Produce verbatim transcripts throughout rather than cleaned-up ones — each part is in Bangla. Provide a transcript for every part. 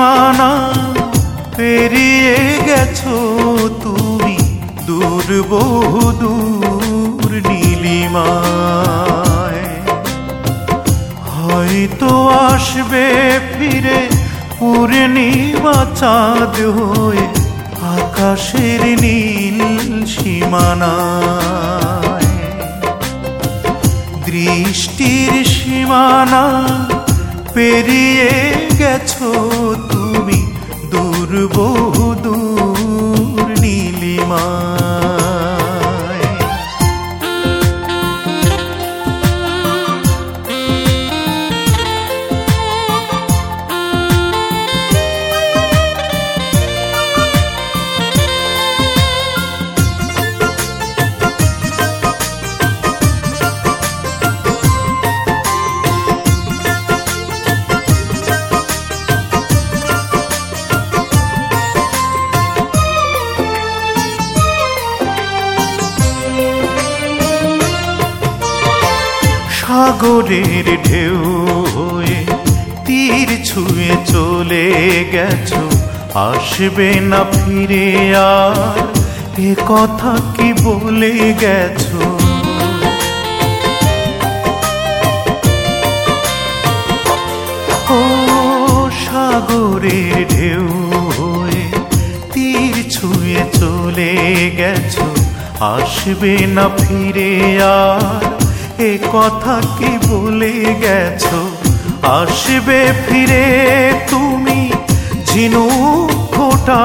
সীমানা পেরিয়ে গেছো তুমি দূর বহু দূর নীলিমায়। হয়তো আসবে ফিরে পূর্ণিমা চাঁদ হয়ে আকাশের নীল সীমানায়। দৃষ্টির সীমানা পেরিয়ে গেছো তুমি দূর বহু দূর নীলিমায়। সাগরের ঢেউ হয়ে তীর ছুঁয়ে চলে গেছো, আসবে না ফিরে আর এ কথা কি বলে গেছো। ও সাগরের ঢেউ হয়ে তীর ছুঁয়ে চলে গেছো, আসবে না ফিরে আর এ কথা কি বলে গেছো। আসবে ফিরে তুমি ঝিনুক ফোঁটা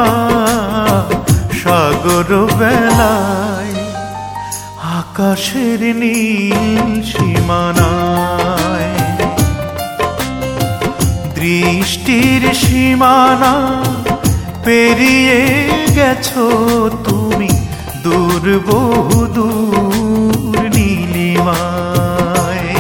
সাগর বেলায়, আকাশের নীল সীমানায়। দৃষ্টির সীমানা পেরিয়ে গেছো তুমি দূর বহু দূর নীলিমায়।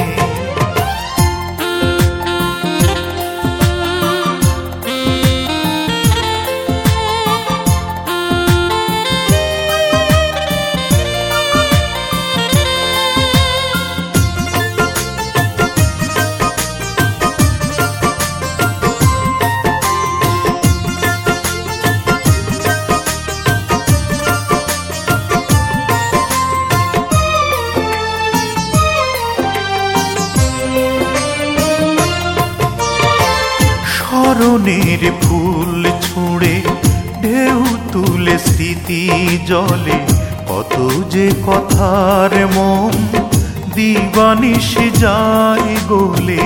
স্মরণের ফুল ছুঁড়ে ঢেউ তুলে স্মৃতি জলে, কত যে কথার মন দিবানিশ যায় গলে।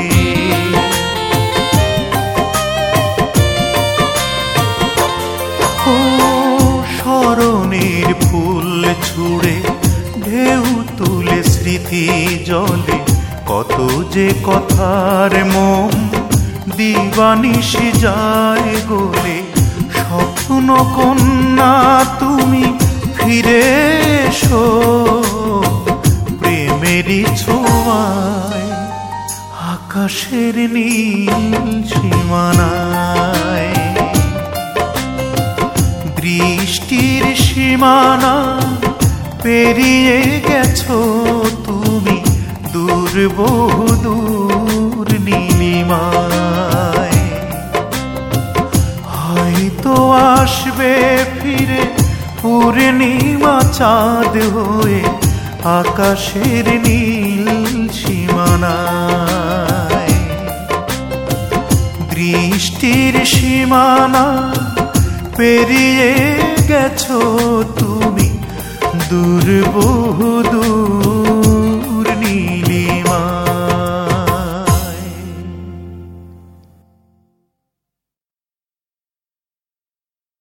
ও স্মরণের ফুল ছুঁড়ে ঢেউ তুলে স্মৃতি জলে, কত যে কথার মন দিবানিশ যায় গলে। স্বপ্ন কন্যা তুমি ফিরে এসো প্রেমেরই ছোঁয়ায়, আকাশের নীল সীমানায়। দৃষ্টির সীমানা পেরিয়ে গেছো তুমি দূর বহু দূর নীলিমায়। হয়তো আসবে ফিরে পূর্ণিমা চাঁদ হয়ে আকাশের নীল সীমানায়। দৃষ্টির সীমানা পেরিয়ে গেছো তুমি দূর